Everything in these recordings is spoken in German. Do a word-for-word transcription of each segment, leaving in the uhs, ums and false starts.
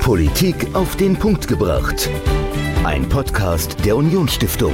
Politik auf den Punkt gebracht. Ein Podcast der Unionsstiftung.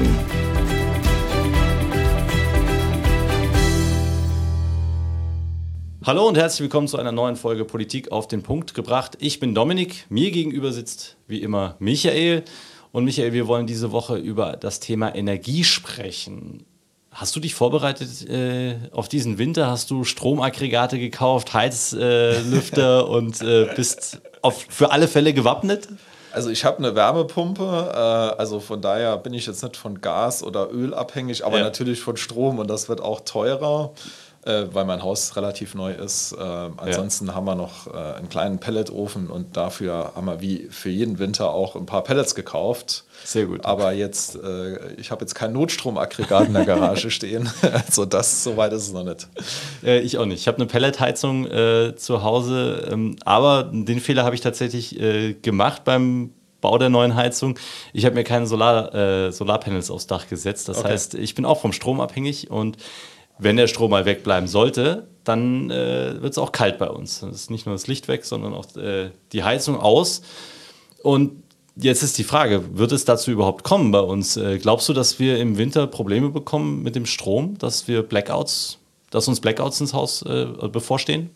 Hallo und herzlich willkommen zu einer neuen Folge Politik auf den Punkt gebracht. Ich bin Dominik, mir gegenüber sitzt wie immer Michael. Und Michael, wir wollen diese Woche über das Thema Energie sprechen. Hast du dich vorbereitet äh, auf diesen Winter? Hast du Stromaggregate gekauft, Heizlüfter äh, und äh, bist auf, für alle Fälle gewappnet? Also ich habe eine Wärmepumpe, äh, also von daher bin ich jetzt nicht von Gas oder Öl abhängig, aber ja. natürlich von Strom und das wird auch teurer. Äh, weil mein Haus relativ neu ist. Äh, ansonsten ja. haben wir noch äh, einen kleinen Pelletofen und dafür haben wir wie für jeden Winter auch ein paar Pellets gekauft. Sehr gut. Aber jetzt, äh, ich habe jetzt kein Notstromaggregat in der Garage stehen. Also das, so weit ist es noch nicht. Äh, ich auch nicht. Ich habe eine Pelletheizung äh, zu Hause, ähm, aber den Fehler habe ich tatsächlich äh, gemacht beim Bau der neuen Heizung. Ich habe mir keine Solar, äh, Solarpanels aufs Dach gesetzt. Das okay. heißt, ich bin auch vom Strom abhängig und wenn der Strom mal wegbleiben sollte, dann äh, wird es auch kalt bei uns. Es ist nicht nur das Licht weg, sondern auch äh, die Heizung aus. Und jetzt ist die Frage, wird es dazu überhaupt kommen bei uns? Äh, glaubst du, dass wir im Winter Probleme bekommen mit dem Strom, dass wir Blackouts, dass uns Blackouts ins Haus äh, bevorstehen?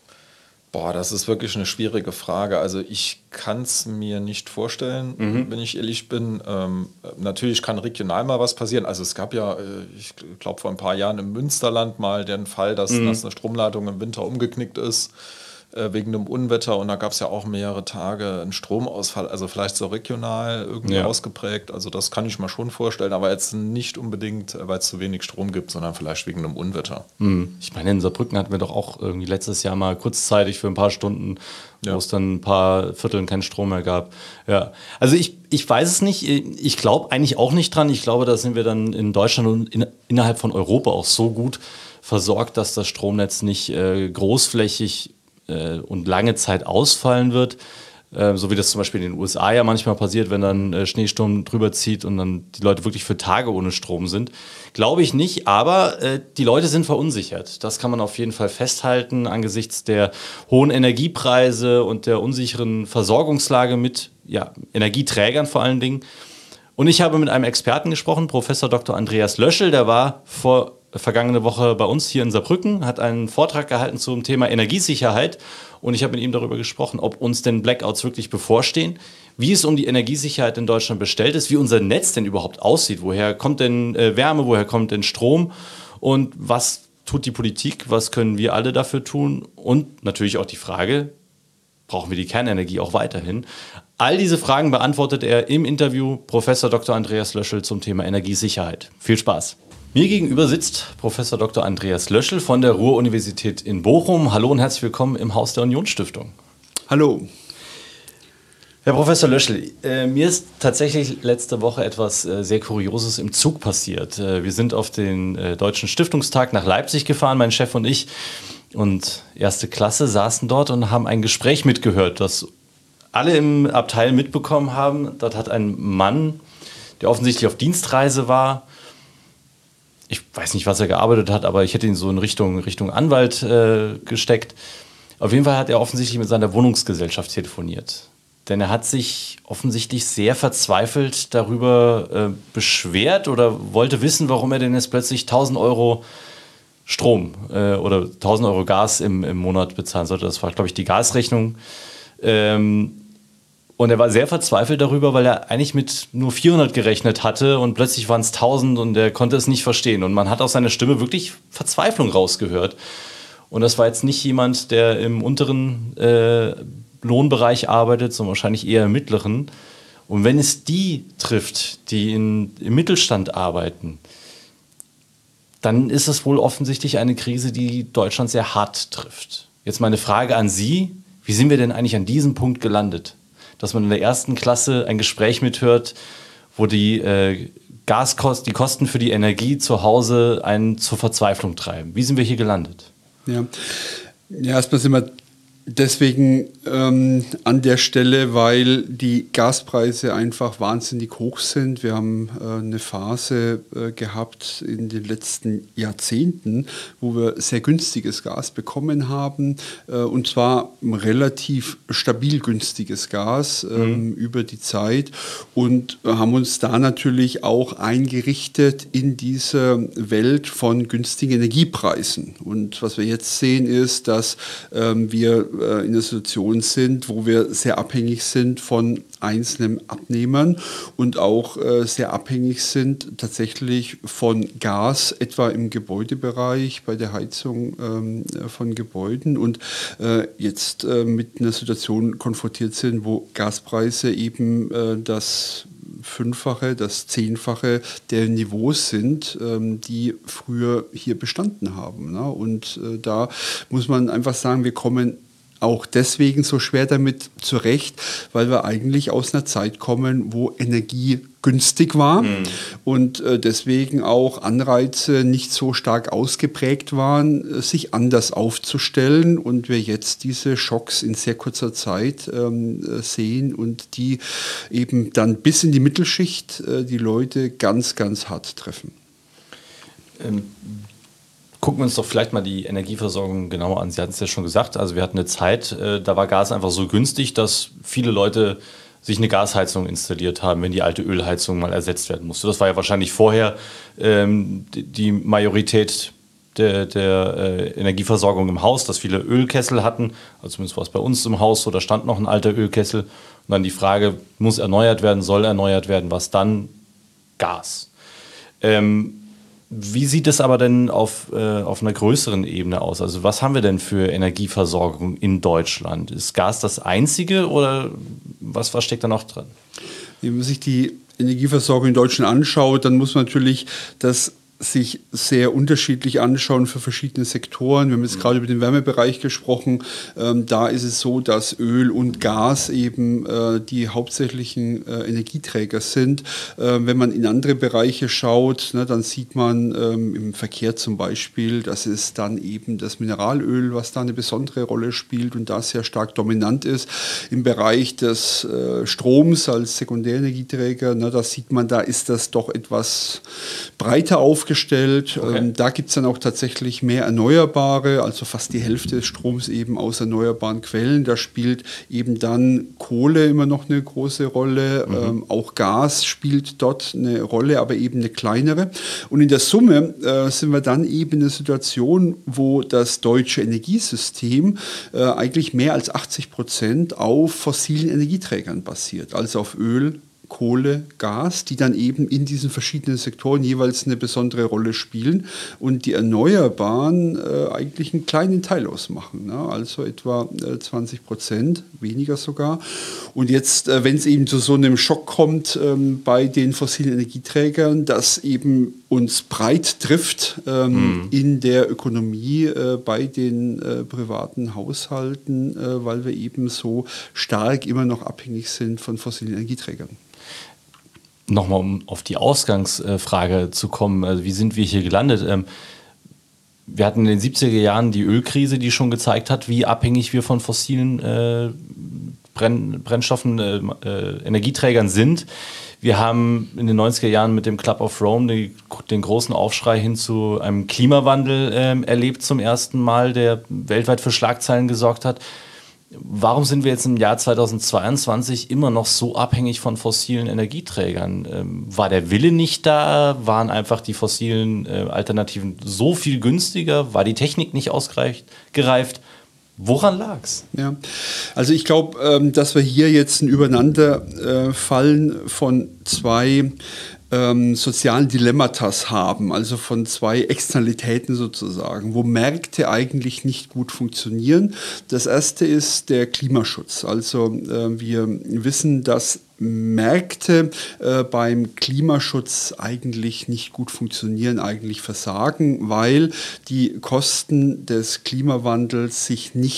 Boah, das ist wirklich eine schwierige Frage. Also ich kann es mir nicht vorstellen, mhm. wenn ich ehrlich bin. Ähm, natürlich kann regional mal was passieren. Also es gab ja, ich glaube vor ein paar Jahren im Münsterland mal den Fall, dass, mhm. dass eine Stromleitung im Winter umgeknickt ist äh, wegen einem Unwetter. Und da gab es ja auch mehrere Tage einen Stromausfall. Also vielleicht so regional irgendwie ja. ausgeprägt. Also das kann ich mir schon vorstellen. Aber jetzt nicht unbedingt, weil es zu wenig Strom gibt, sondern vielleicht wegen einem Unwetter. Mhm. Ich meine, in Saarbrücken hatten wir doch auch irgendwie letztes Jahr mal kurzzeitig für ein paar Stunden, ja. wo es dann ein paar Vierteln keinen Strom mehr gab. Ja. Also ich, ich weiß es nicht. Ich glaube eigentlich auch nicht dran. Ich glaube, da sind wir dann in Deutschland und in, innerhalb von Europa auch so gut versorgt, dass das Stromnetz nicht äh, großflächig äh, und lange Zeit ausfallen wird. Äh, so wie das zum Beispiel in den U S A ja manchmal passiert, wenn dann äh, Schneesturm drüber zieht und dann die Leute wirklich für Tage ohne Strom sind. Glaube ich nicht, aber äh, die Leute sind verunsichert. Das kann man auf jeden Fall festhalten angesichts der hohen Energiepreise und der unsicheren Versorgungslage mit ja, Energieträgern vor allen Dingen. Und ich habe mit einem Experten gesprochen, Professor Doktor Andreas Löschel, der war vor vergangene Woche bei uns hier in Saarbrücken, hat einen Vortrag gehalten zum Thema Energiesicherheit und ich habe mit ihm darüber gesprochen, ob uns denn Blackouts wirklich bevorstehen, wie es um die Energiesicherheit in Deutschland bestellt ist, wie unser Netz denn überhaupt aussieht, woher kommt denn äh, Wärme, woher kommt denn Strom und was tut die Politik, was können wir alle dafür tun und natürlich auch die Frage, brauchen wir die Kernenergie auch weiterhin? All diese Fragen beantwortet er im Interview Professor Doktor Andreas Löschel zum Thema Energiesicherheit. Viel Spaß! Mir gegenüber sitzt Professor Doktor Andreas Löschel von der Ruhr-Universität in Bochum. Hallo und herzlich willkommen im Haus der Unionsstiftung. Hallo. Herr Professor Löschel, äh, mir ist tatsächlich letzte Woche etwas äh, sehr Kurioses im Zug passiert. Äh, wir sind auf den äh, Deutschen Stiftungstag nach Leipzig gefahren, mein Chef und ich. Und erste Klasse saßen dort und haben ein Gespräch mitgehört, das alle im Abteil mitbekommen haben. Dort hat ein Mann, der offensichtlich auf Dienstreise war, ich weiß nicht, was er gearbeitet hat, aber ich hätte ihn so in Richtung, Richtung Anwalt äh, gesteckt. Auf jeden Fall hat er offensichtlich mit seiner Wohnungsgesellschaft telefoniert. Denn er hat sich offensichtlich sehr verzweifelt darüber äh, beschwert oder wollte wissen, warum er denn jetzt plötzlich tausend Euro Strom äh, oder tausend Euro Gas im, im Monat bezahlen sollte. Das war, glaube ich, die Gasrechnung. Ähm, Und er war sehr verzweifelt darüber, weil er eigentlich mit nur vierhundert gerechnet hatte und plötzlich waren es tausend und er konnte es nicht verstehen. Und man hat aus seiner Stimme wirklich Verzweiflung rausgehört. Und das war jetzt nicht jemand, der im unteren äh, Lohnbereich arbeitet, sondern wahrscheinlich eher im mittleren. Und wenn es die trifft, die in, im Mittelstand arbeiten, dann ist es wohl offensichtlich eine Krise, die Deutschland sehr hart trifft. Jetzt meine Frage an Sie, wie sind wir denn eigentlich an diesem Punkt gelandet? Dass man in der ersten Klasse ein Gespräch mithört, wo die äh, Gaskosten, die Kosten für die Energie zu Hause einen zur Verzweiflung treiben. Wie sind wir hier gelandet? Ja, ja erstmal sind wir Deswegen ähm, an der Stelle, weil die Gaspreise einfach wahnsinnig hoch sind. Wir haben äh, eine Phase äh, gehabt in den letzten Jahrzehnten, wo wir sehr günstiges Gas bekommen haben, äh, und zwar relativ stabil günstiges Gas äh, mhm. über die Zeit, und äh, haben uns da natürlich auch eingerichtet in dieser Welt von günstigen Energiepreisen. Und was wir jetzt sehen ist, dass ähm, wir in einer Situation sind, wo wir sehr abhängig sind von einzelnen Abnehmern und auch äh, sehr abhängig sind tatsächlich von Gas, etwa im Gebäudebereich, bei der Heizung ähm, von Gebäuden, und äh, jetzt äh, mit einer Situation konfrontiert sind, wo Gaspreise eben äh, das Fünffache, das Zehnfache der Niveaus sind, ähm, die früher hier bestanden haben. Ne? Und äh, da muss man einfach sagen, wir kommen auch deswegen so schwer damit zurecht, weil wir eigentlich aus einer Zeit kommen, wo Energie günstig war mhm. und äh, deswegen auch Anreize nicht so stark ausgeprägt waren, äh, sich anders aufzustellen, und wir jetzt diese Schocks in sehr kurzer Zeit ähm, äh, sehen und die eben dann bis in die Mittelschicht äh, die Leute ganz, ganz hart treffen. Ähm. Gucken wir uns doch vielleicht mal die Energieversorgung genauer an. Sie hatten es ja schon gesagt, also wir hatten eine Zeit, äh, da war Gas einfach so günstig, dass viele Leute sich eine Gasheizung installiert haben, wenn die alte Ölheizung mal ersetzt werden musste. Das war ja wahrscheinlich vorher ähm, die, die Majorität der, der äh, Energieversorgung im Haus, dass viele Ölkessel hatten. Also zumindest war es bei uns im Haus so, da stand noch ein alter Ölkessel. Und dann die Frage, muss erneuert werden, soll erneuert werden, was dann? Gas. Ähm, Wie sieht es aber denn auf, äh, auf einer größeren Ebene aus? Also was haben wir denn für Energieversorgung in Deutschland? Ist Gas das einzige oder was, was steckt da noch drin? Wenn man sich die Energieversorgung in Deutschland anschaut, dann muss man natürlich das sich sehr unterschiedlich anschauen für verschiedene Sektoren. Wir haben jetzt gerade über den Wärmebereich gesprochen. Ähm, da ist es so, dass Öl und Gas eben äh, die hauptsächlichen äh, Energieträger sind. Äh, wenn man in andere Bereiche schaut, ne, dann sieht man ähm, im Verkehr zum Beispiel, dass es dann eben das Mineralöl, was da eine besondere Rolle spielt und da sehr stark dominant ist. Im Bereich des äh, Stroms als Sekundärenergieträger, ne, da sieht man, da ist das doch etwas breiter aufgestellt. Okay. Ähm, da gibt es dann auch tatsächlich mehr Erneuerbare, also fast die Hälfte des Stroms eben aus erneuerbaren Quellen. Da spielt eben dann Kohle immer noch eine große Rolle. Mhm. Ähm, auch Gas spielt dort eine Rolle, aber eben eine kleinere. Und in der Summe äh, sind wir dann eben in einer Situation, wo das deutsche Energiesystem äh, eigentlich mehr als achtzig Prozent auf fossilen Energieträgern basiert, also auf Öl, Kohle, Gas, die dann eben in diesen verschiedenen Sektoren jeweils eine besondere Rolle spielen und die Erneuerbaren äh, eigentlich einen kleinen Teil ausmachen, ne? Also etwa äh, zwanzig Prozent, weniger sogar. Und jetzt, äh, wenn es eben zu so einem Schock kommt ähm, bei den fossilen Energieträgern, das eben uns breit trifft ähm, mhm. in der Ökonomie, äh, bei den äh, privaten Haushalten, äh, weil wir eben so stark immer noch abhängig sind von fossilen Energieträgern. Nochmal, um auf die Ausgangsfrage zu kommen, also wie sind wir hier gelandet? Wir hatten in den siebziger Jahren die Ölkrise, die schon gezeigt hat, wie abhängig wir von fossilen äh, Brenn, Brennstoffen, äh, äh, Energieträgern sind. Wir haben in den neunziger Jahren mit dem Club of Rome die, den großen Aufschrei hin zu einem Klimawandel äh, erlebt zum ersten Mal, der weltweit für Schlagzeilen gesorgt hat. Warum sind wir jetzt im Jahr zweitausendzweiundzwanzig immer noch so abhängig von fossilen Energieträgern? Ähm, war der Wille nicht da? Waren einfach die fossilen äh, Alternativen so viel günstiger? War die Technik nicht ausgereift? Woran lag's? Ja, also ich glaube, ähm, dass wir hier jetzt ein Übereinanderfallen äh, von zwei Ähm, sozialen Dilemmatas haben, also von zwei Externalitäten sozusagen, wo Märkte eigentlich nicht gut funktionieren. Das erste ist der Klimaschutz. Also äh, wir wissen, dass Märkte äh, beim Klimaschutz eigentlich nicht gut funktionieren, eigentlich versagen, weil die Kosten des Klimawandels sich nicht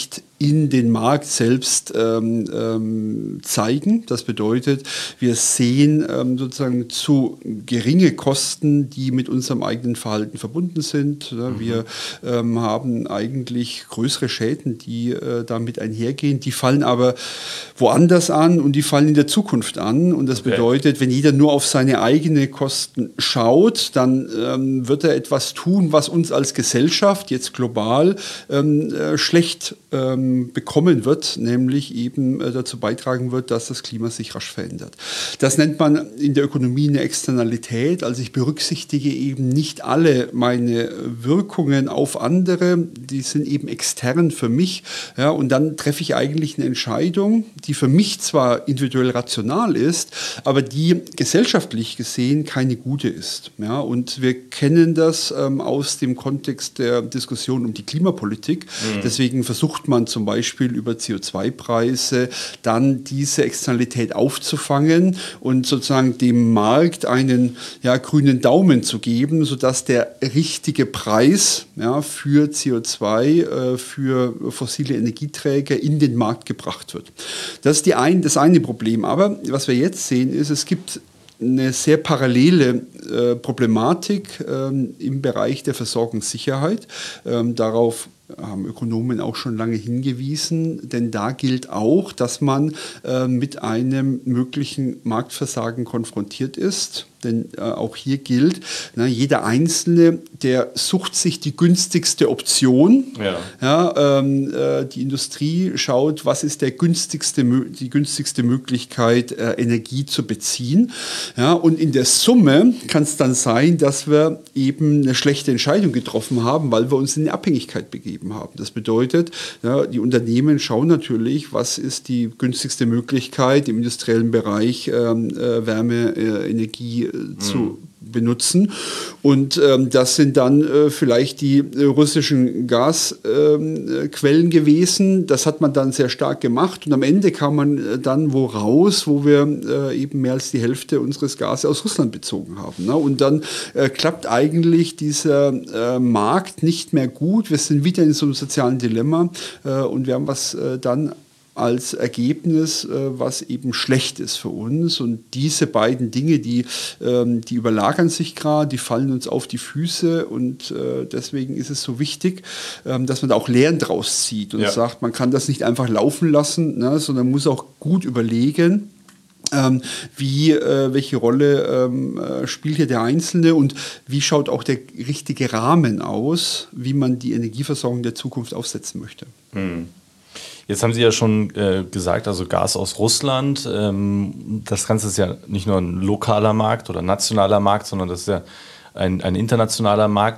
in den Markt selbst ähm, ähm, zeigen. Das bedeutet, wir sehen ähm, sozusagen zu geringe Kosten, die mit unserem eigenen Verhalten verbunden sind. Ja, mhm. Wir ähm, haben eigentlich größere Schäden, die äh, damit einhergehen. Die fallen aber woanders an und die fallen in der Zukunft an. Und das okay. bedeutet, wenn jeder nur auf seine eigenen Kosten schaut, dann ähm, wird er etwas tun, was uns als Gesellschaft jetzt global ähm, äh, schlecht ähm, bekommen wird, nämlich eben äh, dazu beitragen wird, dass das Klima sich rasch verändert. Das nennt man in der Ökonomie eine Externalität. Also ich berücksichtige eben nicht alle meine Wirkungen auf andere, die sind eben extern für mich. Ja, und dann treffe ich eigentlich eine Entscheidung, die für mich zwar individuell rational ist, aber die gesellschaftlich gesehen keine gute ist. Ja, und wir kennen das ähm, aus dem Kontext der Diskussion um die Klimapolitik. Mhm. Deswegen versucht man zum Beispiel über C O zwei Preise dann diese Externalität aufzufangen und sozusagen dem Markt einen ja, grünen Daumen zu geben, sodass der richtige Preis ja, für C O zwei, äh, für fossile Energieträger in den Markt gebracht wird. Das ist die ein, das eine Problem. Aber was wir jetzt sehen, ist, es gibt eine sehr parallele äh, Problematik ähm, im Bereich der Versorgungssicherheit. Ähm, darauf haben Ökonomen auch schon lange hingewiesen, denn da gilt auch, dass man äh, mit einem möglichen Marktversagen konfrontiert ist. Denn äh, auch hier gilt, na, jeder Einzelne, der sucht sich die günstigste Option. Ja. Ja, ähm, äh, die Industrie schaut, was ist der günstigste, die günstigste Möglichkeit, äh, Energie zu beziehen. Ja, und in der Summe kann es dann sein, dass wir eben eine schlechte Entscheidung getroffen haben, weil wir uns in eine Abhängigkeit begeben haben. Das bedeutet, ja, die Unternehmen schauen natürlich, was ist die günstigste Möglichkeit im industriellen Bereich, ähm, äh, Wärme, äh, Energie zu mhm. benutzen. Und ähm, das sind dann äh, vielleicht die äh, russischen Gasquellen äh, gewesen. Das hat man dann sehr stark gemacht. Und am Ende kam man äh, dann wo raus, wo wir äh, eben mehr als die Hälfte unseres Gases aus Russland bezogen haben. Ne? Und dann äh, klappt eigentlich dieser äh, Markt nicht mehr gut. Wir sind wieder in so einem sozialen Dilemma äh, und wir haben was äh, dann als Ergebnis, was eben schlecht ist für uns. Und diese beiden Dinge, die, die überlagern sich gerade, die fallen uns auf die Füße. Und deswegen ist es so wichtig, dass man da auch Lehren draus zieht und ja. sagt, man kann das nicht einfach laufen lassen, ne, sondern muss auch gut überlegen, Ähm, wie, äh, welche Rolle ähm, äh, spielt hier der Einzelne und wie schaut auch der richtige Rahmen aus, wie man die Energieversorgung der Zukunft aufsetzen möchte. Mhm. Jetzt haben Sie ja schon äh, gesagt, also Gas aus Russland. Ähm, das Ganze ist ja nicht nur ein lokaler Markt oder nationaler Markt, sondern das ist ja ein, ein internationaler Markt.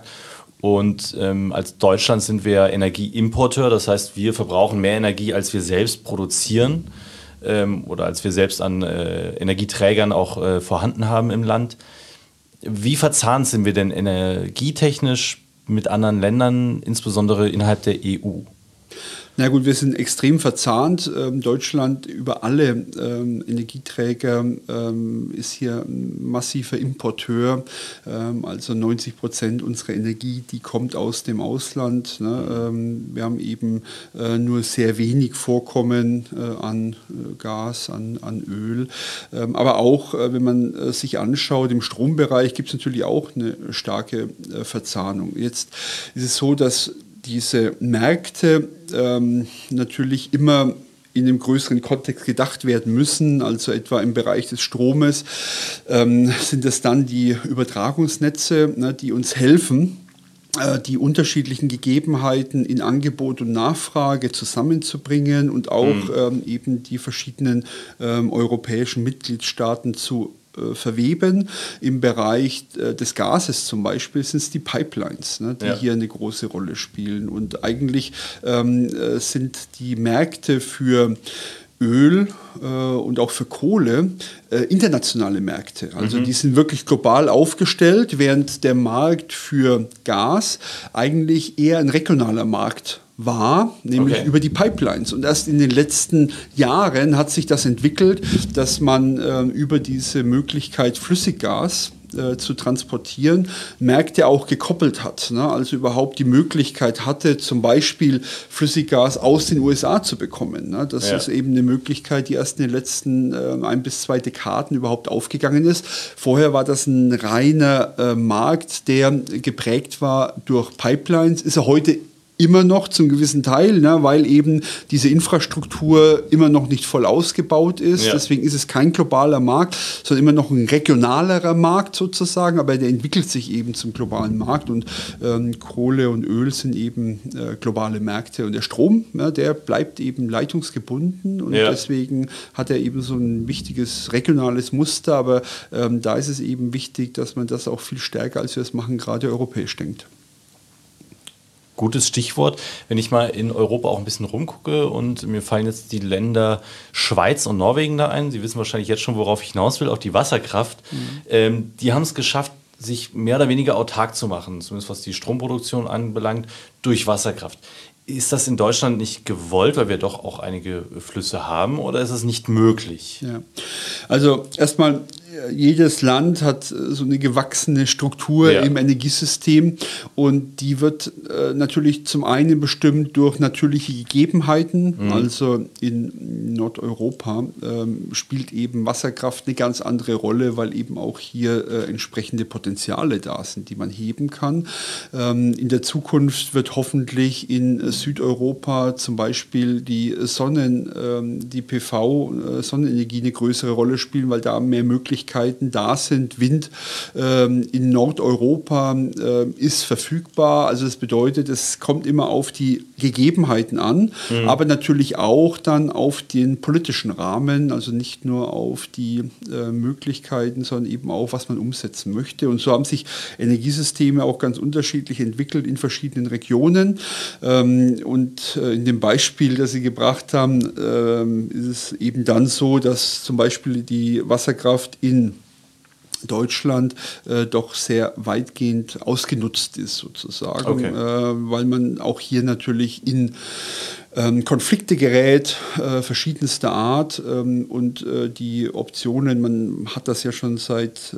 Und ähm, als Deutschland sind wir Energieimporteur. Das heißt, wir verbrauchen mehr Energie, als wir selbst produzieren ähm, oder als wir selbst an äh, Energieträgern auch äh, vorhanden haben im Land. Wie verzahnt sind wir denn energietechnisch mit anderen Ländern, insbesondere innerhalb der E U? Na gut, wir sind extrem verzahnt. Ähm, Deutschland über alle ähm, Energieträger ähm, ist hier ein massiver Importeur. Ähm, also neunzig Prozent unserer Energie, die kommt aus dem Ausland. Ne? Ähm, wir haben eben äh, nur sehr wenig Vorkommen äh, an äh, Gas, an, an Öl. Ähm, aber auch, äh, wenn man äh, sich anschaut, im Strombereich gibt es natürlich auch eine starke äh, Verzahnung. Jetzt ist es so, dass diese Märkte ähm, natürlich immer in einem größeren Kontext gedacht werden müssen, also etwa im Bereich des Stromes ähm, sind es dann die Übertragungsnetze, ne, die uns helfen, äh, die unterschiedlichen Gegebenheiten in Angebot und Nachfrage zusammenzubringen und auch mhm. ähm, eben die verschiedenen ähm, europäischen Mitgliedstaaten zu verweben. Im Bereich des Gases zum Beispiel sind es die Pipelines, ne, die ja. hier eine große Rolle spielen. Und eigentlich ähm, sind die Märkte für Öl äh, und auch für Kohle äh, internationale Märkte. Also mhm. die sind wirklich global aufgestellt, während der Markt für Gas eigentlich eher ein regionaler Markt war, nämlich okay. über die Pipelines. Und erst in den letzten Jahren hat sich das entwickelt, dass man äh, über diese Möglichkeit Flüssiggas äh, zu transportieren, Märkte auch gekoppelt hat. Ne? Also überhaupt die Möglichkeit hatte, zum Beispiel Flüssiggas aus den U S A zu bekommen. Ne? Das ja. ist eben eine Möglichkeit, die erst in den letzten äh, ein bis zwei Dekaden überhaupt aufgegangen ist. Vorher war das ein reiner äh, Markt, der geprägt war durch Pipelines, ist er heute immer noch zum gewissen Teil, ne, weil eben diese Infrastruktur immer noch nicht voll ausgebaut ist. Ja. Deswegen ist es kein globaler Markt, sondern immer noch ein regionalerer Markt sozusagen, aber der entwickelt sich eben zum globalen Markt und ähm, Kohle und Öl sind eben äh, globale Märkte und der Strom, ja, der bleibt eben leitungsgebunden und ja. deswegen hat er eben so ein wichtiges regionales Muster, aber ähm, da ist es eben wichtig, dass man das auch viel stärker, als wir es machen, gerade europäisch denkt. Gutes Stichwort, wenn ich mal in Europa auch ein bisschen rumgucke und mir fallen jetzt die Länder Schweiz und Norwegen da ein. Sie wissen wahrscheinlich jetzt schon, worauf ich hinaus will, auch die Wasserkraft. Mhm. Ähm, die haben es geschafft, sich mehr oder weniger autark zu machen, zumindest was die Stromproduktion anbelangt, durch Wasserkraft. Ist das in Deutschland nicht gewollt, weil wir doch auch einige Flüsse haben, oder ist es nicht möglich? Ja. Also erstmal, jedes Land hat so eine gewachsene Struktur ja. im Energiesystem und die wird äh, natürlich zum einen bestimmt durch natürliche Gegebenheiten. Mhm. Also in Nordeuropa ähm, spielt eben Wasserkraft eine ganz andere Rolle, weil eben auch hier äh, entsprechende Potenziale da sind, die man heben kann. Ähm, in der Zukunft wird hoffentlich in Südeuropa zum Beispiel die Sonnen, ähm, die P V, äh, Sonnenenergie eine größere Rolle spielen, weil da mehr Möglichkeiten da sind. Wind ähm, in Nordeuropa äh, ist verfügbar. Also das bedeutet, es kommt immer auf die Gegebenheiten an, mhm. aber natürlich auch dann auf den politischen Rahmen, also nicht nur auf die äh, Möglichkeiten, sondern eben auch, was man umsetzen möchte. Und so haben sich Energiesysteme auch ganz unterschiedlich entwickelt in verschiedenen Regionen. Ähm, und äh, in dem Beispiel, das Sie gebracht haben, äh, ist es eben dann so, dass zum Beispiel die Wasserkraft in Deutschland äh, doch sehr weitgehend ausgenutzt ist sozusagen, okay. äh, weil man auch hier natürlich in ähm, Konflikte gerät, äh, verschiedenster Art ähm, und äh, die Optionen, man hat das ja schon seit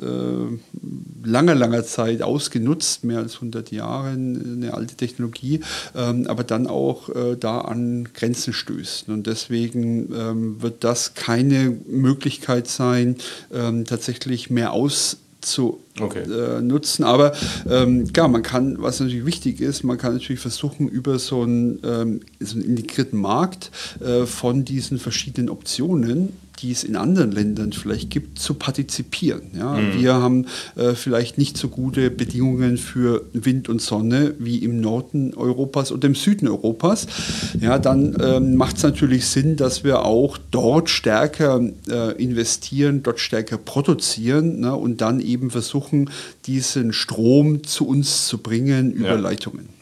äh, langer, langer Zeit ausgenutzt, mehr als hundert Jahren, eine alte Technologie, ähm, aber dann auch äh, da an Grenzen stößt. Und deswegen ähm, wird das keine Möglichkeit sein, ähm, tatsächlich mehr aus zu okay. äh, nutzen. Aber ähm, klar, man kann, was natürlich wichtig ist, man kann natürlich versuchen, über so einen, ähm, so einen integrierten Markt äh, von diesen verschiedenen Optionen, die es in anderen Ländern vielleicht gibt, zu partizipieren. Ja? Mhm. Wir haben äh, vielleicht nicht so gute Bedingungen für Wind und Sonne wie im Norden Europas oder im Süden Europas. Ja, dann ähm, macht es natürlich Sinn, dass wir auch dort stärker äh, investieren, dort stärker produzieren, ne? Und dann eben versuchen, diesen Strom zu uns zu bringen über ja. Leitungen.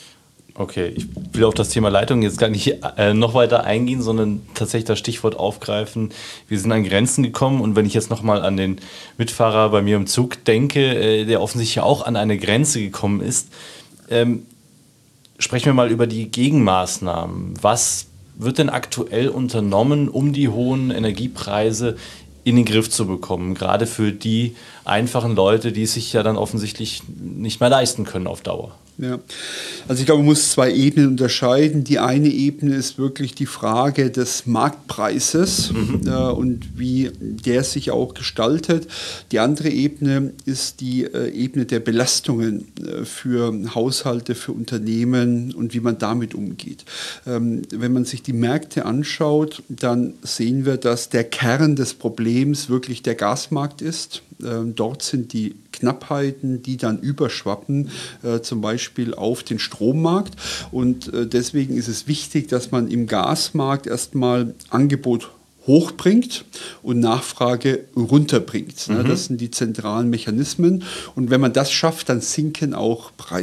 Okay, ich will auf das Thema Leitung jetzt gar nicht äh, noch weiter eingehen, sondern tatsächlich das Stichwort aufgreifen. Wir sind an Grenzen gekommen und wenn ich jetzt nochmal an den Mitfahrer bei mir im Zug denke, äh, der offensichtlich auch an eine Grenze gekommen ist, ähm, sprechen wir mal über die Gegenmaßnahmen. Was wird denn aktuell unternommen, um die hohen Energiepreise in den Griff zu bekommen? Gerade für die einfachen Leute, die es sich ja dann offensichtlich nicht mehr leisten können auf Dauer. Ja, also ich glaube, man muss zwei Ebenen unterscheiden. Die eine Ebene ist wirklich die Frage des Marktpreises mhm. äh, und wie der sich auch gestaltet. Die andere Ebene ist die äh, Ebene der Belastungen äh, für Haushalte, für Unternehmen und wie man damit umgeht. Ähm, wenn man sich die Märkte anschaut, dann sehen wir, dass der Kern des Problems wirklich der Gasmarkt ist. Ähm, dort sind die Knappheiten, die dann überschwappen, äh, zum Beispiel auf den Strommarkt. Und äh, deswegen ist es wichtig, dass man im Gasmarkt erstmal Angebot hochbringt und Nachfrage runterbringt. Mhm. Das sind die zentralen Mechanismen. Und wenn man das schafft, dann sinken auch Preise.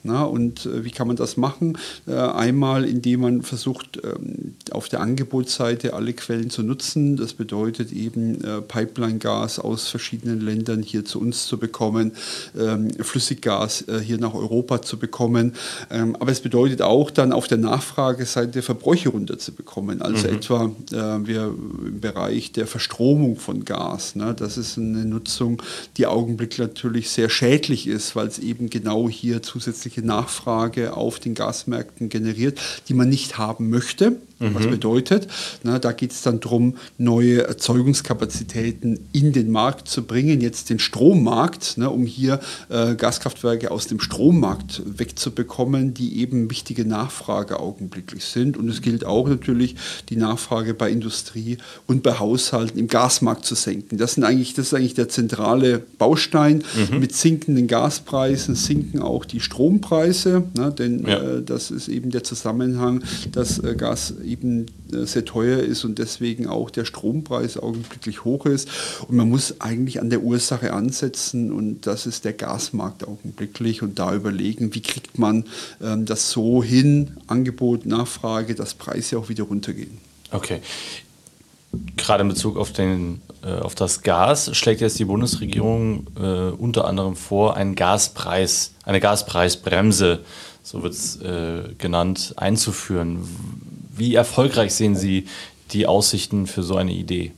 Na, und äh, wie kann man das machen? Äh, einmal, indem man versucht, ähm, auf der Angebotsseite alle Quellen zu nutzen. Das bedeutet eben äh, Pipeline-Gas aus verschiedenen Ländern hier zu uns zu bekommen, ähm, Flüssiggas äh, hier nach Europa zu bekommen. Ähm, aber es bedeutet auch dann auf der Nachfrageseite Verbräuche runterzubekommen. Also mhm. etwa äh, wir im Bereich der Verstromung von Gas. Ne? Das ist eine Nutzung, die augenblicklich natürlich sehr schädlich ist, weil es eben genau hier zusätzlich Nachfrage auf den Gasmärkten generiert, die man nicht haben möchte. Mhm. Was bedeutet, na, da geht es dann darum, neue Erzeugungskapazitäten in den Markt zu bringen, jetzt den Strommarkt, ne, um hier äh, Gaskraftwerke aus dem Strommarkt wegzubekommen, die eben wichtige Nachfrage augenblicklich sind. Und es gilt auch natürlich, die Nachfrage bei Industrie und bei Haushalten im Gasmarkt zu senken. Das, sind eigentlich, das ist eigentlich der zentrale Baustein. Mhm. Mit sinkenden Gaspreisen sinken auch die Strompreise, ne, denn ja. äh, das ist eben der Zusammenhang, dass äh, Gas eben äh, sehr teuer ist und deswegen auch der Strompreis augenblicklich hoch ist. Und man muss eigentlich an der Ursache ansetzen und das ist der Gasmarkt augenblicklich und da überlegen, wie kriegt man ähm, das so hin, Angebot, Nachfrage, dass Preise auch wieder runtergehen. Okay. Gerade in Bezug auf, den, äh, auf das Gas schlägt jetzt die Bundesregierung äh, unter anderem vor, einen Gaspreis, eine Gaspreisbremse, so wird es äh, genannt, einzuführen. Wie erfolgreich sehen Sie die Aussichten für so eine Idee?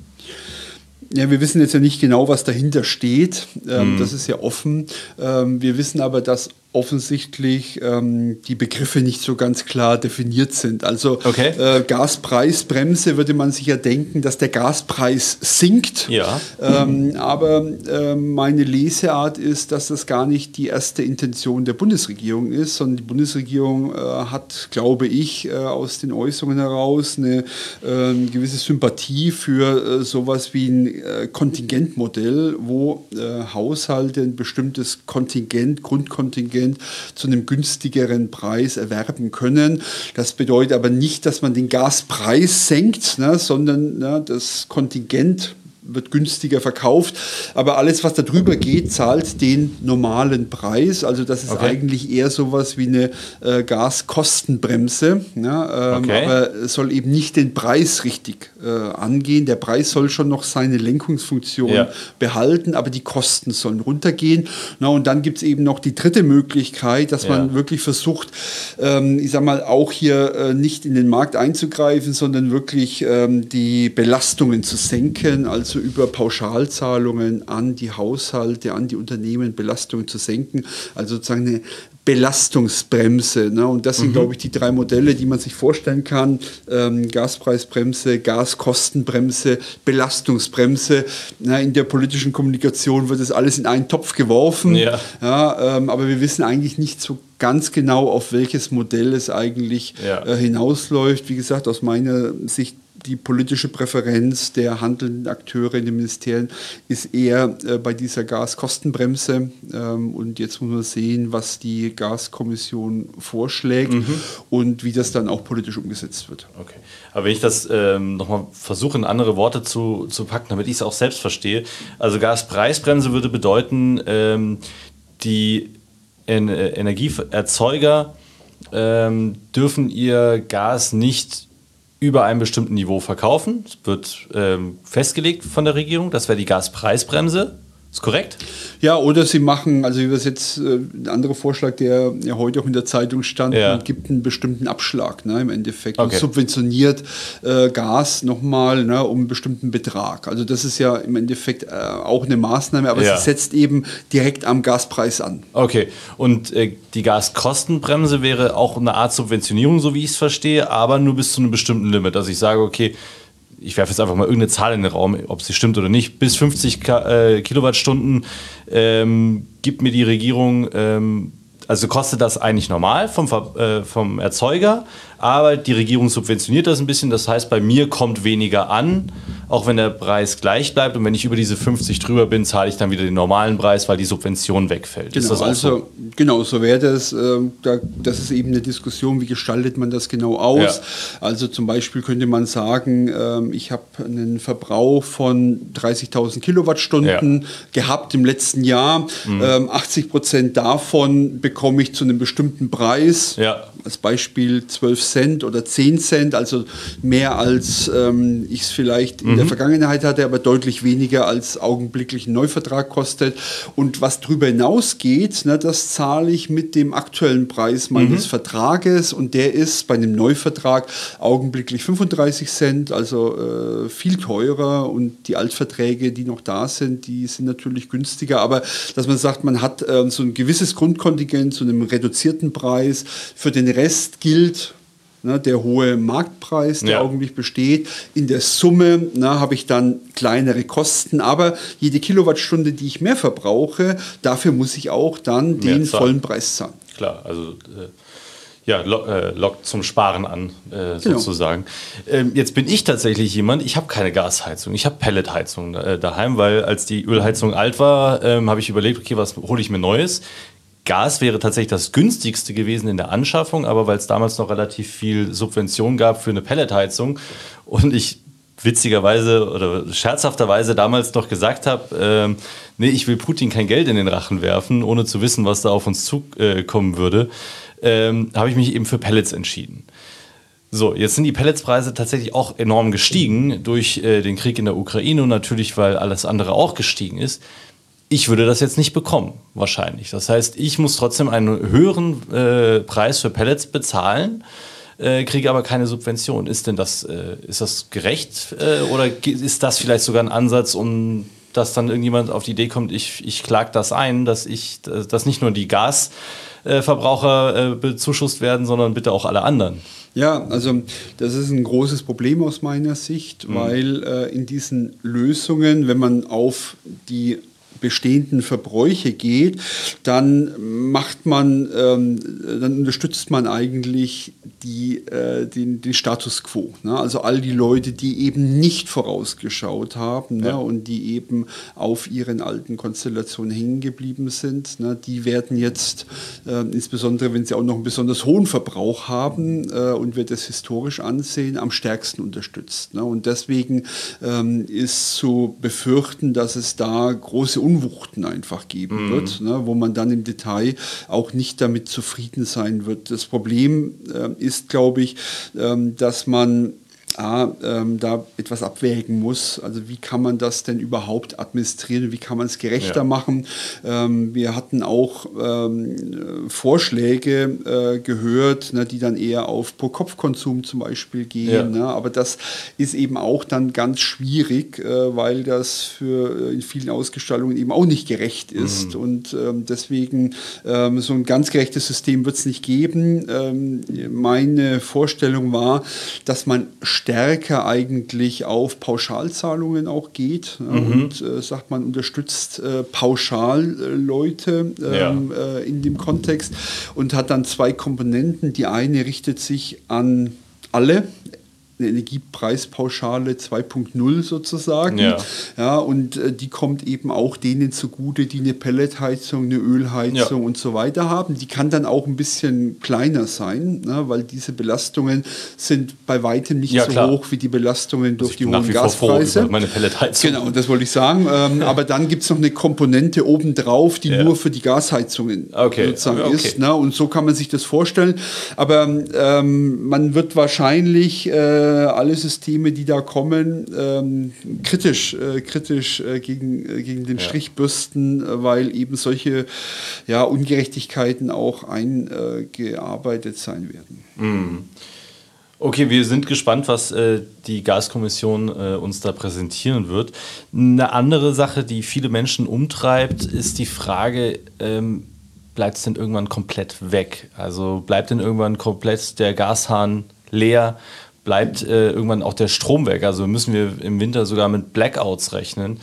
Ja, wir wissen jetzt ja nicht genau, was dahinter steht. Ähm, mm. Das ist ja offen. Ähm, wir wissen aber, dass offensichtlich ähm, die Begriffe nicht so ganz klar definiert sind. Also okay. äh, Gaspreisbremse würde man sich ja denken, dass der Gaspreis sinkt. Ja. Ähm, aber äh, meine Leseart ist, dass das gar nicht die erste Intention der Bundesregierung ist, sondern die Bundesregierung äh, hat, glaube ich, äh, aus den Äußerungen heraus eine äh, gewisse Sympathie für äh, sowas wie ein äh, Kontingentmodell, wo äh, Haushalte ein bestimmtes Kontingent, Grundkontingent zu einem günstigeren Preis erwerben können. Das bedeutet aber nicht, dass man den Gaspreis senkt, ne, sondern ne, das Kontingent wird günstiger verkauft, aber alles, was da drüber geht, zahlt den normalen Preis. Also das ist okay. eigentlich eher sowas wie eine äh, Gaskostenbremse. Ja, ähm, okay. Aber es soll eben nicht den Preis richtig äh, angehen. Der Preis soll schon noch seine Lenkungsfunktion ja. behalten, aber die Kosten sollen runtergehen. Na, und dann gibt es eben noch die dritte Möglichkeit, dass ja. man wirklich versucht, ähm, ich sag mal, auch hier äh, nicht in den Markt einzugreifen, sondern wirklich ähm, die Belastungen zu senken, also über Pauschalzahlungen an die Haushalte, an die Unternehmen Belastungen zu senken, also sozusagen eine Belastungsbremse. Ne? Und das sind, mhm. glaube ich, die drei Modelle, die man sich vorstellen kann. Ähm, Gaspreisbremse, Gaskostenbremse, Belastungsbremse. Na, in der politischen Kommunikation wird das alles in einen Topf geworfen. Ja. Ja, ähm, aber wir wissen eigentlich nicht so ganz genau, auf welches Modell es eigentlich ja. äh, hinausläuft. Wie gesagt, aus meiner Sicht die politische Präferenz der handelnden Akteure in den Ministerien ist eher äh, bei dieser Gaskostenbremse. Ähm, und jetzt muss man sehen, was die Gaskommission vorschlägt mhm. und wie das dann auch politisch umgesetzt wird. Okay. Aber wenn ich das ähm, nochmal versuche, in andere Worte zu, zu packen, damit ich es auch selbst verstehe. Also Gaspreisbremse würde bedeuten, ähm, die en- Energieerzeuger ähm, dürfen ihr Gas nicht über einem bestimmten Niveau verkaufen. Es wird ähm, festgelegt von der Regierung. Das wäre die Gaspreisbremse. Ist korrekt? Ja, oder sie machen, also wie wir es jetzt, äh, ein anderer Vorschlag, der ja heute auch in der Zeitung stand, ja. man gibt einen bestimmten Abschlag, ne, im Endeffekt, okay. und subventioniert äh, Gas nochmal, ne, um einen bestimmten Betrag. Also das ist ja im Endeffekt äh, auch eine Maßnahme, aber ja. sie setzt eben direkt am Gaspreis an. Okay, und äh, die Gaskostenbremse wäre auch eine Art Subventionierung, so wie ich es verstehe, aber nur bis zu einem bestimmten Limit. Also ich sage, okay, ich werfe jetzt einfach mal irgendeine Zahl in den Raum, ob sie stimmt oder nicht, bis fünfzig Kilowattstunden ähm, gibt mir die Regierung, ähm, also kostet das eigentlich normal vom, äh, vom Erzeuger, aber die Regierung subventioniert das ein bisschen, das heißt, bei mir kommt weniger an auch wenn der Preis gleich bleibt und wenn ich über diese fünfzig drüber bin, zahle ich dann wieder den normalen Preis, weil die Subvention wegfällt. Genau, ist das auch also, so? Genau, so wäre das. Äh, da, das ist eben eine Diskussion, wie gestaltet man das genau aus? Ja. Also zum Beispiel könnte man sagen, äh, ich habe einen Verbrauch von dreißigtausend Kilowattstunden ja. gehabt im letzten Jahr. Mhm. Ähm, achtzig Prozent davon bekomme ich zu einem bestimmten Preis. Ja. Als Beispiel zwölf Cent oder zehn Cent, also mehr als ähm, ich es vielleicht in mhm. der Vergangenheit hatte, aber deutlich weniger als augenblicklich ein Neuvertrag kostet. Und was darüber hinausgeht, ne, das zahle ich mit dem aktuellen Preis meines mhm. Vertrages und der ist bei einem Neuvertrag augenblicklich fünfunddreißig Cent, also äh, viel teurer und die Altverträge, die noch da sind, die sind natürlich günstiger, aber dass man sagt, man hat äh, so ein gewisses Grundkontingent zu einem reduzierten Preis, für den Rest gilt ne, der hohe Marktpreis, der ja. augenblicklich besteht. In der Summe na, habe ich dann kleinere Kosten, aber jede Kilowattstunde, die ich mehr verbrauche, dafür muss ich auch dann den vollen Preis zahlen. Klar, also äh, ja, lo äh, lockt zum Sparen an, äh, sozusagen. Genau. Ähm, jetzt bin ich tatsächlich jemand, ich habe keine Gasheizung, ich habe Pelletheizung äh, daheim, weil als die Ölheizung alt war, ähm, habe ich überlegt, okay, was hole ich mir Neues? Gas wäre tatsächlich das günstigste gewesen in der Anschaffung, aber weil es damals noch relativ viel Subvention gab für eine Pelletheizung und ich witzigerweise oder scherzhafterweise damals noch gesagt habe, ähm, nee, ich will Putin kein Geld in den Rachen werfen, ohne zu wissen, was da auf uns zukommen äh, würde, ähm, habe ich mich eben für Pellets entschieden. So, jetzt sind die Pelletspreise tatsächlich auch enorm gestiegen durch äh, den Krieg in der Ukraine und natürlich, weil alles andere auch gestiegen ist. Ich würde das jetzt nicht bekommen, wahrscheinlich. Das heißt, ich muss trotzdem einen höheren äh, Preis für Pellets bezahlen, äh, kriege aber keine Subvention. Ist denn das, äh, ist das gerecht äh, oder ist das vielleicht sogar ein Ansatz, um dass dann irgendjemand auf die Idee kommt, ich, ich klage das ein, dass, ich, dass nicht nur die Gasverbraucher äh, bezuschusst werden, sondern bitte auch alle anderen? Ja, also das ist ein großes Problem aus meiner Sicht, mhm. weil äh, in diesen Lösungen, wenn man auf die bestehenden Verbräuche geht, dann macht man, ähm, dann unterstützt man eigentlich die, äh, den, den Status quo. Ne? Also all die Leute, die eben nicht vorausgeschaut haben ja. ne? und die eben auf ihren alten Konstellationen hängen geblieben sind, ne? Die werden jetzt, äh, insbesondere wenn sie auch noch einen besonders hohen Verbrauch haben äh, und wir das historisch ansehen, am stärksten unterstützt. Ne? Und deswegen ähm, ist zu befürchten, dass es da große Unwuchten einfach geben mm. wird, ne, wo man dann im Detail auch nicht damit zufrieden sein wird. Das Problem äh, ist, glaube ich, ähm, dass man A, ähm, da etwas abwägen muss. Also wie kann man das denn überhaupt administrieren? Wie kann man es gerechter ja. machen? Ähm, wir hatten auch ähm, Vorschläge äh, gehört, ne, die dann eher auf Pro-Kopf-Konsum zum Beispiel gehen. Ja. Ne? Aber das ist eben auch dann ganz schwierig, äh, weil das für äh, in vielen Ausgestaltungen eben auch nicht gerecht ist. Mhm. Und ähm, deswegen ähm, so ein ganz gerechtes System wird es nicht geben. Ähm, meine Vorstellung war, dass man stärker eigentlich auf Pauschalzahlungen auch geht mhm. und äh, sagt, man unterstützt äh, pauschal äh, Leute ähm, ja. äh, in dem Kontext und hat dann zwei Komponenten. Die eine richtet sich an alle, eine Energiepreispauschale zwei Punkt null sozusagen. Ja. Ja, und äh, die kommt eben auch denen zugute, die eine Pelletheizung, eine Ölheizung ja. und so weiter haben. Die kann dann auch ein bisschen kleiner sein, ne, weil diese Belastungen sind bei weitem nicht ja, so klar. hoch wie die Belastungen durch die hohen Gaspreise. Nach wie meine Pelletheizung. Genau, das wollte ich sagen. Ähm, aber dann gibt es noch eine Komponente obendrauf, die ja. nur für die Gasheizungen okay. sozusagen okay. ist. Ne, und so kann man sich das vorstellen. Aber ähm, man wird wahrscheinlich äh, alle Systeme, die da kommen, ähm, kritisch, äh, kritisch äh, gegen, äh, gegen den ja. Strich bürsten, äh, weil eben solche ja, Ungerechtigkeiten auch eingearbeitet äh, sein werden. Mhm. Okay, wir sind gespannt, was äh, die Gaskommission äh, uns da präsentieren wird. Eine andere Sache, die viele Menschen umtreibt, ist die Frage, ähm, bleibt es denn irgendwann komplett weg? Also bleibt denn irgendwann komplett der Gashahn leer? Bleibt äh, irgendwann auch der Strom weg? Also müssen wir im Winter sogar mit Blackouts rechnen.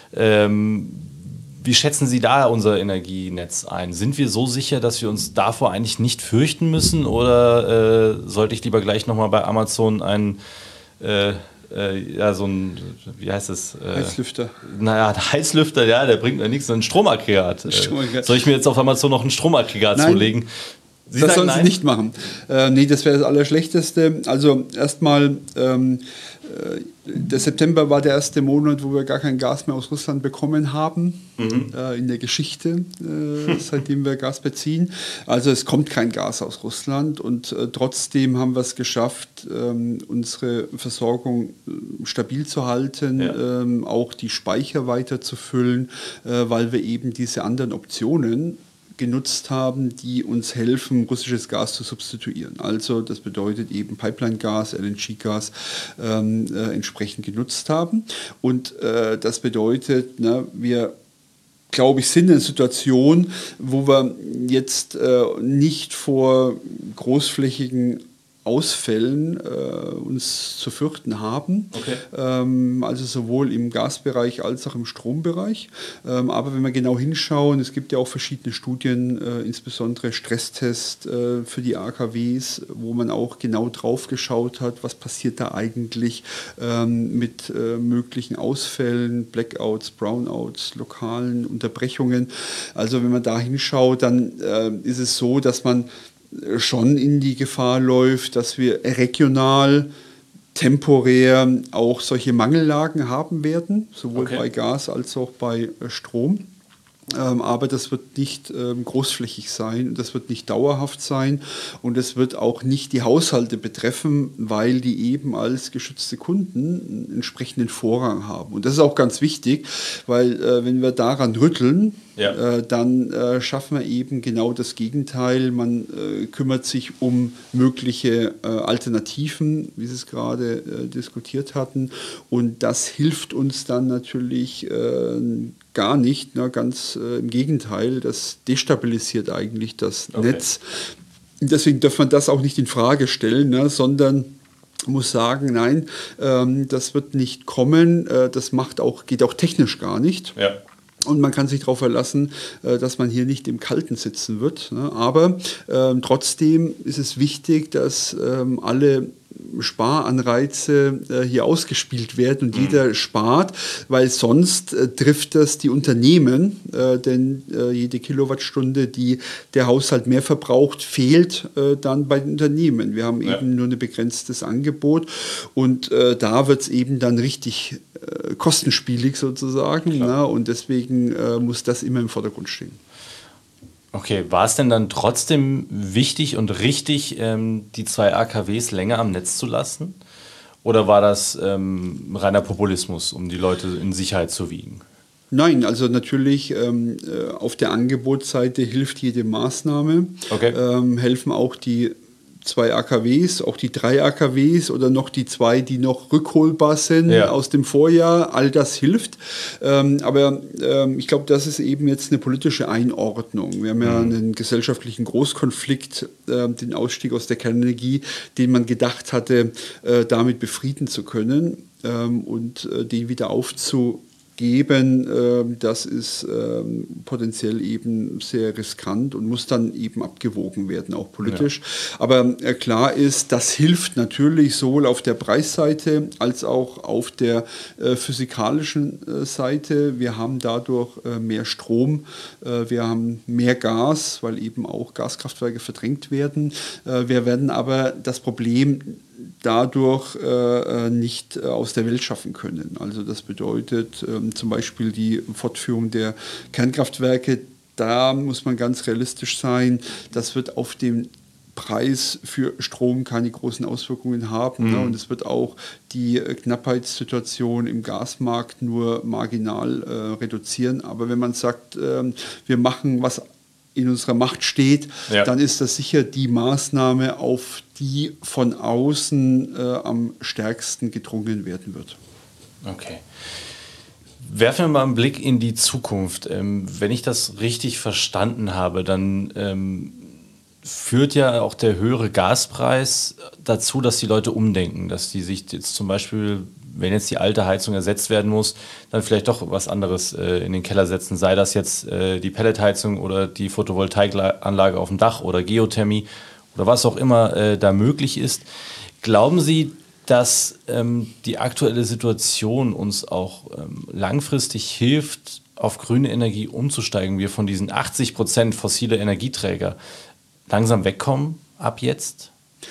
Ähm, wie schätzen Sie da unser Energienetz ein? Sind wir so sicher, dass wir uns davor eigentlich nicht fürchten müssen? Oder äh, sollte ich lieber gleich nochmal bei Amazon ein äh, äh, ja, so ein, wie heißt das? Äh, Heizlüfter. Naja, ein Heizlüfter, ja, der bringt mir nichts, ein Stromaggregat. Stromaggregat. Äh, soll ich mir jetzt auf Amazon noch ein Stromaggregat Nein. zulegen? Sie das sollen Sie nicht machen. Äh, nee, das wäre das Allerschlechteste. Also erstmal, ähm, äh, der September war der erste Monat, wo wir gar kein Gas mehr aus Russland bekommen haben, mhm. äh, in der Geschichte, äh, seitdem wir Gas beziehen. Also es kommt kein Gas aus Russland und äh, trotzdem haben wir es geschafft, ähm, unsere Versorgung äh, stabil zu halten, ja. ähm, auch die Speicher weiter zu füllen, äh, weil wir eben diese anderen Optionen genutzt haben, die uns helfen, russisches Gas zu substituieren. Also das bedeutet eben Pipeline-Gas, L N G-Gas ähm, äh, entsprechend genutzt haben. Und äh, das bedeutet, na, wir glaube ich, sind in einer Situation, wo wir jetzt äh, nicht vor großflächigen Ausfällen äh, uns zu fürchten haben, okay. ähm, also sowohl im Gasbereich als auch im Strombereich. Ähm, aber wenn wir genau hinschauen, es gibt ja auch verschiedene Studien, äh, insbesondere Stresstests äh, für die A K Ws, wo man auch genau drauf geschaut hat, was passiert da eigentlich ähm, mit äh, möglichen Ausfällen, Blackouts, Brownouts, lokalen Unterbrechungen. Also wenn man da hinschaut, dann äh, ist es so, dass man schon in die Gefahr läuft, dass wir regional, temporär auch solche Mangellagen haben werden, sowohl okay. bei Gas als auch bei Strom. Ähm, aber das wird nicht ähm, großflächig sein, das wird nicht dauerhaft sein und es wird auch nicht die Haushalte betreffen, weil die eben als geschützte Kunden einen entsprechenden Vorrang haben. Und das ist auch ganz wichtig, weil äh, wenn wir daran rütteln, ja. äh, dann äh, schaffen wir eben genau das Gegenteil. Man äh, kümmert sich um mögliche äh, Alternativen, wie Sie es gerade äh, diskutiert hatten. Und das hilft uns dann natürlich äh, gar nicht, ne, ganz äh, im Gegenteil, das destabilisiert eigentlich das okay. Netz. Deswegen darf man das auch nicht in Frage stellen, ne, sondern muss sagen, nein, ähm, das wird nicht kommen, äh, das macht auch, geht auch technisch gar nicht. Ja. Und man kann sich darauf verlassen, äh, dass man hier nicht im Kalten sitzen wird. Ne? Aber ähm, trotzdem ist es wichtig, dass ähm, alle Sparanreize äh, hier ausgespielt werden und mhm. jeder spart, weil sonst äh, trifft das die Unternehmen, äh, denn äh, jede Kilowattstunde, die der Haushalt mehr verbraucht, fehlt äh, dann bei den Unternehmen. Wir haben ja. eben nur ein begrenztes Angebot und äh, da wird es eben dann richtig äh, kostenspielig sozusagen, ne? Und deswegen äh, muss das immer im Vordergrund stehen. Okay, war es denn dann trotzdem wichtig und richtig, ähm, die zwei A K Ws länger am Netz zu lassen? Oder war das ähm, reiner Populismus, um die Leute in Sicherheit zu wiegen? Nein, also natürlich ähm, auf der Angebotsseite hilft jede Maßnahme. Okay. Ähm, helfen auch die zwei A K Ws, auch die drei A K Ws oder noch die zwei, die noch rückholbar sind ja. aus dem Vorjahr. All das hilft. Ähm, aber ähm, ich glaube, das ist eben jetzt eine politische Einordnung. Wir haben ja mhm. einen gesellschaftlichen Großkonflikt, äh, den Ausstieg aus der Kernenergie, den man gedacht hatte, äh, damit befrieden zu können ähm, und äh, den wieder aufzu geben, das ist potenziell eben sehr riskant und muss dann eben abgewogen werden, auch politisch. Ja. Aber klar ist, das hilft natürlich sowohl auf der Preisseite als auch auf der physikalischen Seite. Wir haben dadurch mehr Strom, wir haben mehr Gas, weil eben auch Gaskraftwerke verdrängt werden. Wir werden aber das Problem dadurch äh, nicht äh, aus der Welt schaffen können. Also das bedeutet ähm, zum Beispiel die Fortführung der Kernkraftwerke. Da muss man ganz realistisch sein. Das wird auf den Preis für Strom keine großen Auswirkungen haben. Mhm. Ne? Und es wird auch die äh, Knappheitssituation im Gasmarkt nur marginal äh, reduzieren. Aber wenn man sagt, äh, wir machen was in unserer Macht steht, ja. dann ist das sicher die Maßnahme, auf die von außen äh, am stärksten gedrungen werden wird. Okay. Werfen wir mal einen Blick in die Zukunft. Ähm, wenn ich das richtig verstanden habe, dann ähm, führt ja auch der höhere Gaspreis dazu, dass die Leute umdenken, dass die sich jetzt zum Beispiel, wenn jetzt die alte Heizung ersetzt werden muss, dann vielleicht doch was anderes äh, in den Keller setzen, sei das jetzt äh, die Pelletheizung oder die Photovoltaikanlage auf dem Dach oder Geothermie oder was auch immer äh, da möglich ist. Glauben Sie, dass ähm, die aktuelle Situation uns auch ähm, langfristig hilft, auf grüne Energie umzusteigen, wir von diesen achtzig Prozent fossile Energieträger langsam wegkommen ab jetzt?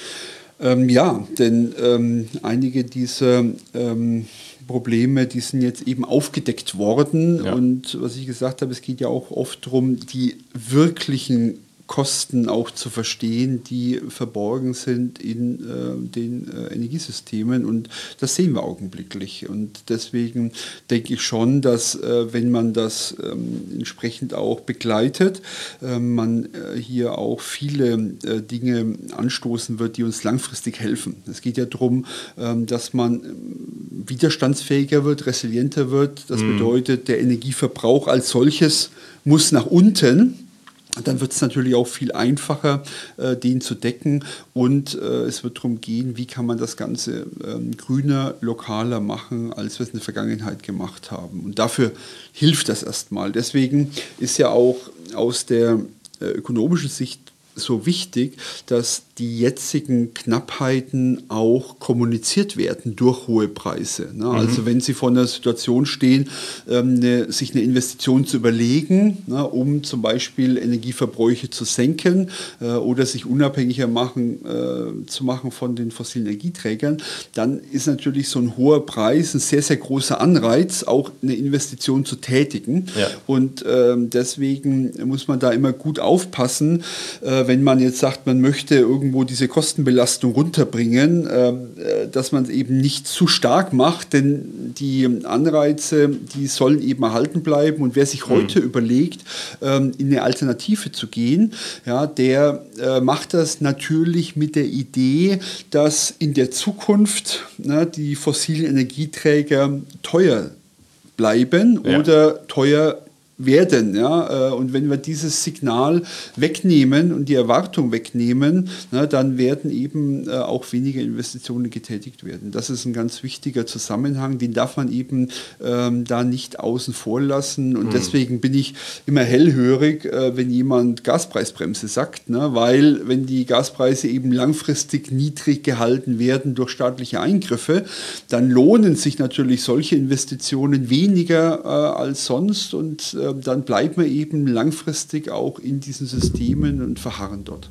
Ähm, ja, denn ähm, einige dieser ähm, Probleme, die sind jetzt eben aufgedeckt worden. Ja. Und was ich gesagt habe, es geht ja auch oft darum, die wirklichen Kosten auch zu verstehen, die verborgen sind in äh, den äh, Energiesystemen, und das sehen wir augenblicklich. Und deswegen denke ich schon, dass äh, wenn man das ähm, entsprechend auch begleitet, äh, man äh, hier auch viele äh, Dinge anstoßen wird, die uns langfristig helfen. Es geht ja darum, äh, dass man widerstandsfähiger wird, resilienter wird. Das mhm. bedeutet, der Energieverbrauch als solches muss nach unten. Dann wird es natürlich auch viel einfacher, äh, den zu decken, und äh, es wird darum gehen, wie kann man das Ganze ähm, grüner, lokaler machen, als wir es in der Vergangenheit gemacht haben. Und dafür hilft das erstmal. Deswegen ist ja auch aus der äh, ökonomischen Sicht so wichtig, dass die jetzigen Knappheiten auch kommuniziert werden durch hohe Preise. Ne? Mhm. Also wenn Sie vor einer Situation stehen, ähm, eine, sich eine Investition zu überlegen, ne, um zum Beispiel Energieverbräuche zu senken äh, oder sich unabhängiger machen, äh, zu machen von den fossilen Energieträgern, dann ist natürlich so ein hoher Preis ein sehr, sehr großer Anreiz, auch eine Investition zu tätigen. Ja. Und äh, deswegen muss man da immer gut aufpassen, äh, wenn man jetzt sagt, man möchte irgendwo diese Kostenbelastung runterbringen, äh, dass man es eben nicht zu stark macht, denn die Anreize, die sollen eben erhalten bleiben, und wer sich heute mhm. überlegt, ähm, in eine Alternative zu gehen, ja, der äh, macht das natürlich mit der Idee, dass in der Zukunft na, die fossilen Energieträger teuer bleiben ja. oder teuer werden. Ja? Und wenn wir dieses Signal wegnehmen und die Erwartung wegnehmen, na, dann werden eben äh, auch weniger Investitionen getätigt werden. Das ist ein ganz wichtiger Zusammenhang, den darf man eben ähm, da nicht außen vor lassen. Und mhm. deswegen bin ich immer hellhörig, äh, wenn jemand Gaspreisbremse sagt, ne? Weil wenn die Gaspreise eben langfristig niedrig gehalten werden durch staatliche Eingriffe, dann lohnen sich natürlich solche Investitionen weniger äh, als sonst, und äh, dann bleiben wir eben langfristig auch in diesen Systemen und verharren dort.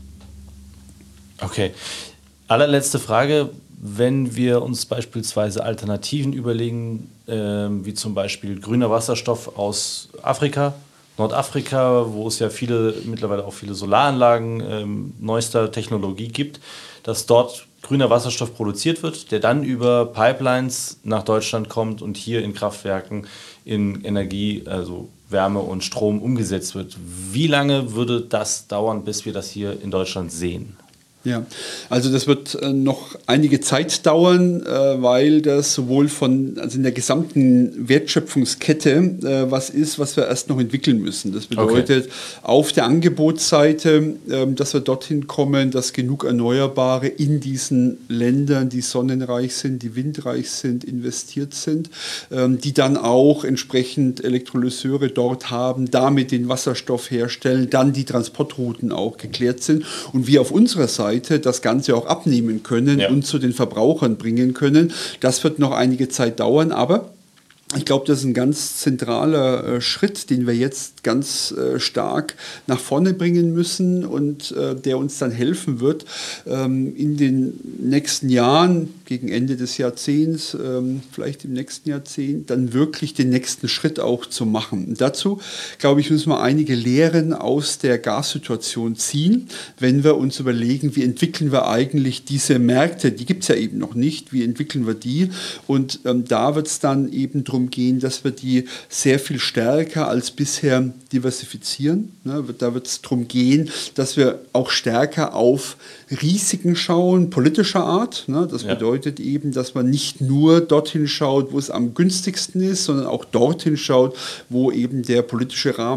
Okay. Allerletzte Frage. Wenn wir uns beispielsweise Alternativen überlegen, äh, wie zum Beispiel grüner Wasserstoff aus Afrika, Nordafrika, wo es ja viele, mittlerweile auch viele Solaranlagen äh, neuester Technologie gibt, dass dort grüner Wasserstoff produziert wird, der dann über Pipelines nach Deutschland kommt und hier in Kraftwerken in Energie, also Wärme und Strom umgesetzt wird. Wie lange würde das dauern, bis wir das hier in Deutschland sehen? Ja, also das wird äh, noch einige Zeit dauern, äh, weil das sowohl von, also in der gesamten Wertschöpfungskette äh, was ist, was wir erst noch entwickeln müssen. Das bedeutet, okay. auf der Angebotsseite, äh, dass wir dorthin kommen, dass genug Erneuerbare in diesen Ländern, die sonnenreich sind, die windreich sind, investiert sind, äh, die dann auch entsprechend Elektrolyseure dort haben, damit den Wasserstoff herstellen, dann die Transportrouten auch geklärt sind, und wir auf unserer Seite das Ganze auch abnehmen können ja. und zu den Verbrauchern bringen können. Das wird noch einige Zeit dauern, aber ich glaube, das ist ein ganz zentraler äh, Schritt, den wir jetzt ganz äh, stark nach vorne bringen müssen und äh, der uns dann helfen wird, ähm, in den nächsten Jahren, gegen Ende des Jahrzehnts, ähm, vielleicht im nächsten Jahrzehnt, dann wirklich den nächsten Schritt auch zu machen. Und dazu, glaube ich, müssen wir einige Lehren aus der Gassituation ziehen, wenn wir uns überlegen, wie entwickeln wir eigentlich diese Märkte, die gibt es ja eben noch nicht, wie entwickeln wir die? Und ähm, da wird es dann eben darum gehen, dass wir die sehr viel stärker als bisher diversifizieren. Ne? Da wird es darum gehen, dass wir auch stärker auf Risiken schauen, politischer Art. Ne? Das ja. bedeutet eben, dass man nicht nur dorthin schaut, wo es am günstigsten ist, sondern auch dorthin schaut, wo eben der politische Rahmen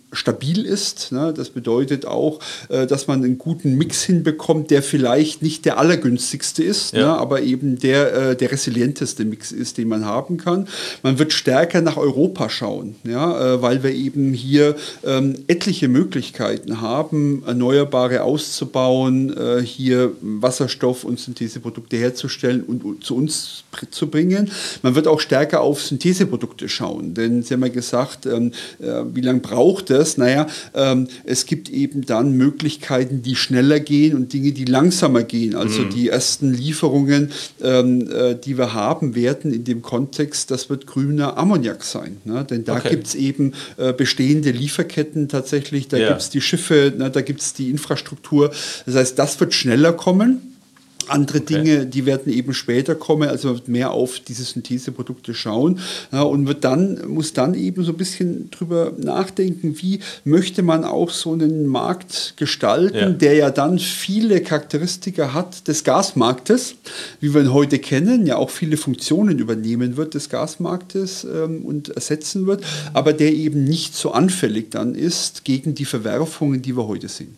stabil ist. Ne? Das bedeutet auch, äh, dass man einen guten Mix hinbekommt, der vielleicht nicht der allergünstigste ist, ja. ne? aber eben der, äh, der resilienteste Mix ist, den man haben kann. Man wird stärker nach Europa schauen, ja? äh, weil wir eben hier ähm, etliche Möglichkeiten haben, Erneuerbare auszubauen, äh, hier Wasserstoff und Syntheseprodukte herzustellen und, und zu uns zu bringen. Man wird auch stärker auf Syntheseprodukte schauen, denn Sie haben ja gesagt, ähm, äh, wie lange braucht es? Naja, ähm, es gibt eben dann Möglichkeiten, die schneller gehen und Dinge, die langsamer gehen. Also mhm. die ersten Lieferungen, ähm, äh, die wir haben werden in dem Kontext, das wird grüner Ammoniak sein. Ne? Denn da okay. gibt es eben äh, bestehende Lieferketten tatsächlich, da ja. gibt es die Schiffe, ne? da gibt es die Infrastruktur. Das heißt, das wird schneller kommen. Andere okay. Dinge, die werden eben später kommen, also man wird mehr auf diese Syntheseprodukte schauen ja, und wird dann, muss dann eben so ein bisschen drüber nachdenken, wie möchte man auch so einen Markt gestalten, ja. der ja dann viele Charakteristika hat des Gasmarktes, wie wir ihn heute kennen, ja auch viele Funktionen übernehmen wird des Gasmarktes ähm, und ersetzen wird, aber der eben nicht so anfällig dann ist gegen die Verwerfungen, die wir heute sehen.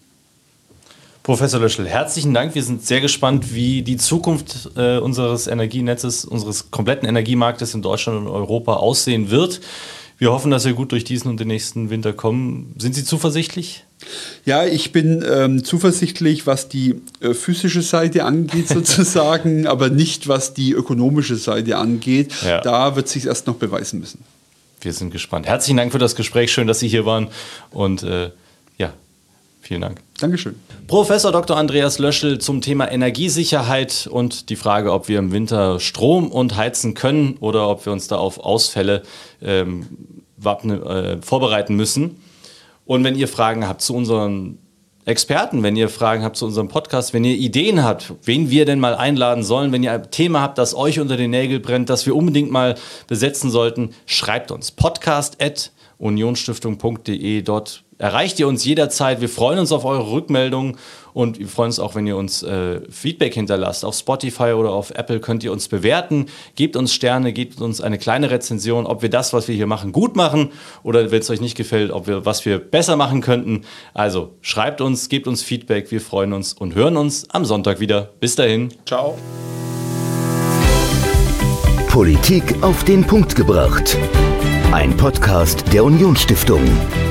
Professor Löschl, herzlichen Dank. Wir sind sehr gespannt, wie die Zukunft äh, unseres Energienetzes, unseres kompletten Energiemarktes in Deutschland und Europa aussehen wird. Wir hoffen, dass wir gut durch diesen und den nächsten Winter kommen. Sind Sie zuversichtlich? Ja, ich bin ähm, zuversichtlich, was die äh, physische Seite angeht sozusagen, aber nicht, was die ökonomische Seite angeht. Ja. Da wird sich erst noch beweisen müssen. Wir sind gespannt. Herzlichen Dank für das Gespräch. Schön, dass Sie hier waren. Und äh, ja, vielen Dank. Dankeschön. Professor Doktor Andreas Löschl zum Thema Energiesicherheit und die Frage, ob wir im Winter Strom und heizen können oder ob wir uns da auf Ausfälle ähm, wappne, äh, vorbereiten müssen. Und wenn ihr Fragen habt zu unseren Experten, wenn ihr Fragen habt zu unserem Podcast, wenn ihr Ideen habt, wen wir denn mal einladen sollen, wenn ihr ein Thema habt, das euch unter den Nägeln brennt, das wir unbedingt mal besetzen sollten, schreibt uns. podcast at unionsstiftung punkt de. Dort erreicht ihr uns jederzeit. Wir freuen uns auf eure Rückmeldungen und wir freuen uns auch, wenn ihr uns äh, Feedback hinterlasst. Auf Spotify oder auf Apple könnt ihr uns bewerten. Gebt uns Sterne, gebt uns eine kleine Rezension, ob wir das, was wir hier machen, gut machen oder wenn es euch nicht gefällt, ob wir was wir besser machen könnten. Also schreibt uns, gebt uns Feedback. Wir freuen uns und hören uns am Sonntag wieder. Bis dahin. Ciao. Politik auf den Punkt gebracht. Ein Podcast der Unionsstiftung.